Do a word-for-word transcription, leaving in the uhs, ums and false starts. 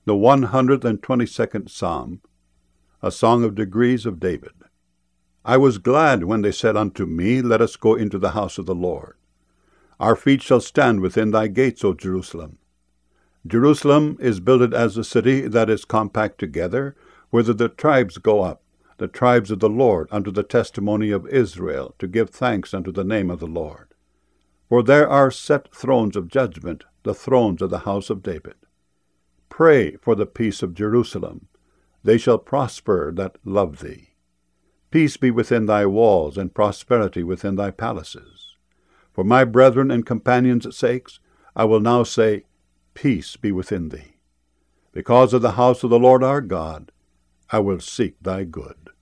The one hundred and twenty-second Psalm, a song of degrees of David. I was glad when they said unto me, Let us go into the house of the Lord. Our feet shall stand within thy gates, O Jerusalem. Jerusalem is builded as a city that is compact together, whither the tribes go up, the tribes of the Lord, unto the testimony of Israel, to give thanks unto the name of the Lord. For there are set thrones of judgment, the thrones of the house of David. Pray for the peace of Jerusalem. They shall prosper that love thee. Peace be within thy walls, and prosperity within thy palaces. For my brethren and companions' sakes, I will now say, Peace be within thee. Because of the house of the Lord our God, I will seek thy good.